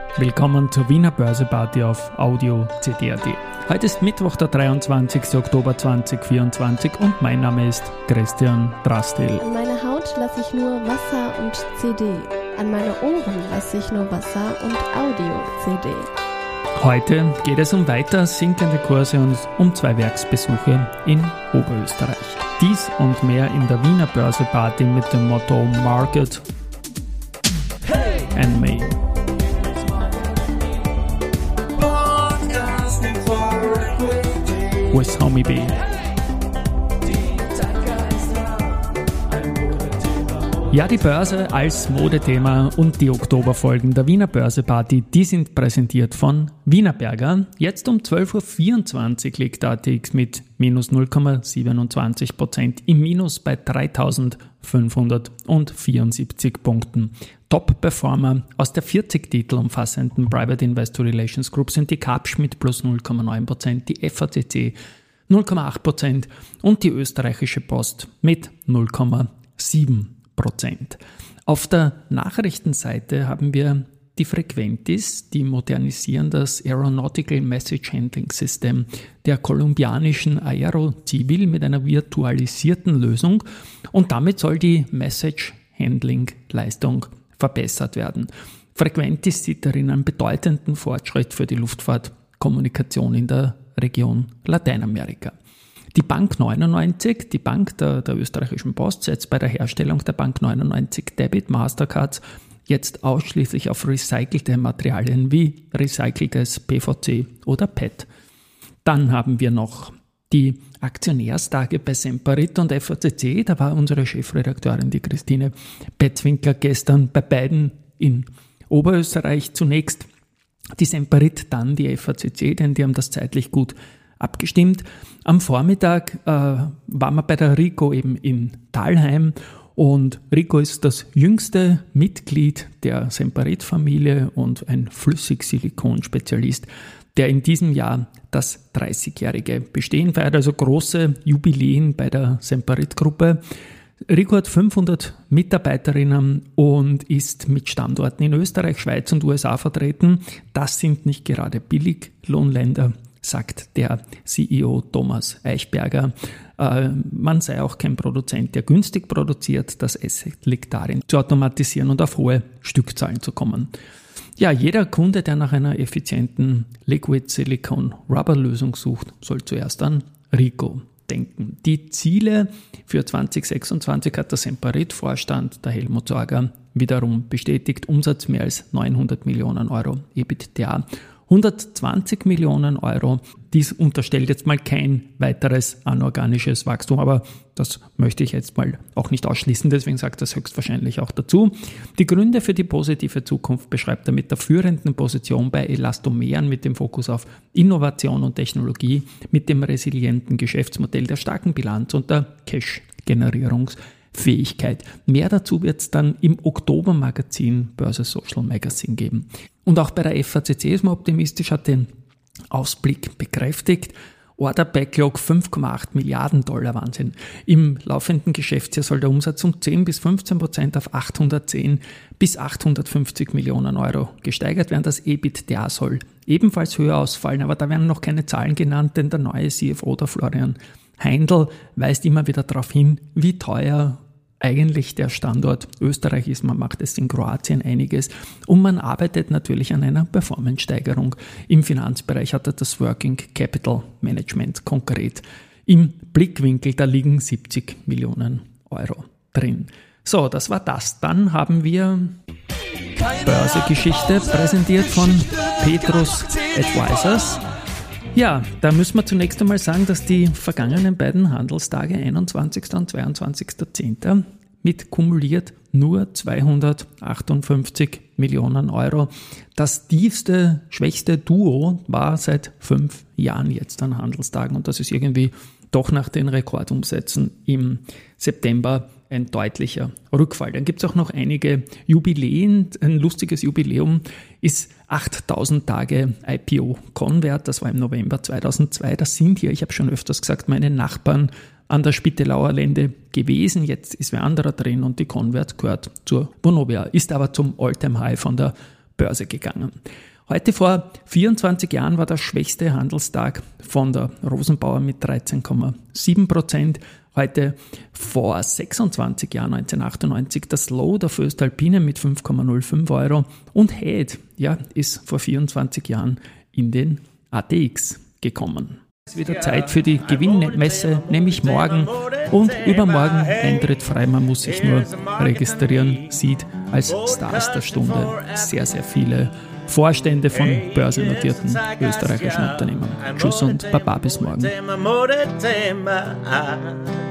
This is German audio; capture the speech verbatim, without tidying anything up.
Willkommen zur Wiener Börseparty auf Audio C D punkt A T. Heute ist Mittwoch, der dreiundzwanzigster Oktober zweitausendvierundzwanzig und mein Name ist Christian Drastil. An meine Haut lasse ich nur Wasser und C D. An meine Ohren lasse ich nur Wasser und Audio-C D. Heute geht es um weiter sinkende Kurse und um zwei Werksbesuche in Oberösterreich. Dies und mehr in der Wiener Börseparty mit dem Motto Market hey! and Me. With Homie B. Ja, die Börse als Modethema und die Oktoberfolgen der Wiener Börseparty, die sind präsentiert von Wienerberger. Jetzt um zwölf Uhr vierundzwanzig liegt der A T X mit minus null Komma siebenundzwanzig Prozent im Minus bei dreitausendfünfhundertvierundsiebzig Punkten. Top-Performer aus der vierzig Titel umfassenden Private Investor Relations Group sind die Kapsch mit plus null Komma neun Prozent, die F A C C null Komma acht Prozent und die österreichische Post mit null Komma sieben Prozent. Auf der Nachrichtenseite haben wir die Frequentis, die modernisieren das Aeronautical Message Handling System der kolumbianischen Aerocivil mit einer virtualisierten Lösung und damit soll die Message Handling Leistung verbessert werden. Frequentis sieht darin einen bedeutenden Fortschritt für die Luftfahrtkommunikation in der Region Lateinamerika. Die Bank neunundneunzig, die Bank der, der österreichischen Post, setzt bei der Herstellung der Bank neunundneunzig Debit Mastercards jetzt ausschließlich auf recycelte Materialien wie recyceltes P V C oder P E T. Dann haben wir noch die Aktionärstage bei Semperit und F A C C. Da war unsere Chefredakteurin, die Christine Betzwinkler, gestern bei beiden in Oberösterreich. Zunächst die Semperit, dann die F A C C, denn die haben das zeitlich gut abgestimmt. Am Vormittag äh, waren wir bei der Rico eben in Thalheim und Rico ist das jüngste Mitglied der Semperit-Familie und ein Flüssigsilikon-Spezialist, der in diesem Jahr das dreißigjährige Bestehen feiert, also große Jubiläen bei der Semperit-Gruppe. Rico hat fünfhundert Mitarbeiterinnen und ist mit Standorten in Österreich, Schweiz und U S A vertreten. Das sind nicht gerade Billiglohnländer, sagt der C E O Thomas Eichberger. Äh, man sei auch kein Produzent, der günstig produziert. Das Asset liegt darin, zu automatisieren und auf hohe Stückzahlen zu kommen. Ja, jeder Kunde, der nach einer effizienten Liquid Silicon Rubber Lösung sucht, soll zuerst an Rico denken. Die Ziele für zwanzig sechsundzwanzig hat der Semperit-Vorstand, der Helmut Sorger, wiederum bestätigt. Umsatz mehr als neunhundert Millionen Euro, EBITDA hundertzwanzig Millionen Euro. Dies unterstellt jetzt mal kein weiteres anorganisches Wachstum, aber das möchte ich jetzt mal auch nicht ausschließen, deswegen sagt das höchstwahrscheinlich auch dazu. Die Gründe für die positive Zukunft beschreibt er mit der führenden Position bei Elastomeren mit dem Fokus auf Innovation und Technologie, mit dem resilienten Geschäftsmodell, der starken Bilanz und der Cash-Generierungsfähigkeit. Mehr dazu wird es dann im Oktober-Magazin Börse Social Magazine geben. Und auch bei der F A C C ist man optimistisch, hat den Ausblick bekräftigt. Order Backlog fünf Komma acht Milliarden Dollar, Wahnsinn. Im laufenden Geschäftsjahr soll der Umsatz um zehn bis fünfzehn Prozent auf achthundertzehn bis achthundertfünfzig Millionen Euro gesteigert werden. Das EBITDA soll ebenfalls höher ausfallen, aber da werden noch keine Zahlen genannt, denn der neue C F O, der Florian Heindl, weist immer wieder darauf hin, wie teuer eigentlich der Standort Österreich ist. Man macht es in Kroatien einiges und man arbeitet natürlich an einer Performance-Steigerung. Im Finanzbereich hat er das Working Capital Management konkret im Blickwinkel. Da liegen siebzig Millionen Euro drin. So, das war das. Dann haben wir Börsegeschichte präsentiert von Petrus Advisors. Ja, da müssen wir zunächst einmal sagen, dass die vergangenen beiden Handelstage, einundzwanzigster und zweiundzwanzigster zehnter mit kumuliert nur zweihundertachtundfünfzig Millionen Euro. Das tiefste, schwächste Duo war seit fünf Jahren jetzt an Handelstagen und das ist irgendwie doch nach den Rekordumsätzen im September ein deutlicher Rückfall. Dann gibt es auch noch einige Jubiläen. Ein lustiges Jubiläum ist achttausend Tage I P O Convert. Das war im November zweitausendzwei. Das sind hier, ich habe schon öfters gesagt, meine Nachbarn an der Spittelauer Lände gewesen. Jetzt ist wer anderer drin und die Convert gehört zur Vonovia, ist aber zum All-Time-High von der Börse gegangen. Heute vor vierundzwanzig Jahren war der schwächste Handelstag von der Rosenbauer mit dreizehn Komma sieben Prozent. Heute vor sechsundzwanzig Jahren, neunzehnhundertachtundneunzig, das Low der Voestalpine mit fünf Komma null fünf Euro. Und Head, ja, ist vor vierundzwanzig Jahren in den A T X gekommen. Es ist wieder Zeit für die Gewinnmesse, nämlich morgen und übermorgen. Eintritt frei, man muss sich nur registrieren, sieht als Stars der Stunde sehr, sehr viele Vorstände von börsennotierten österreichischen Unternehmen. Tschüss und Baba, bis morgen.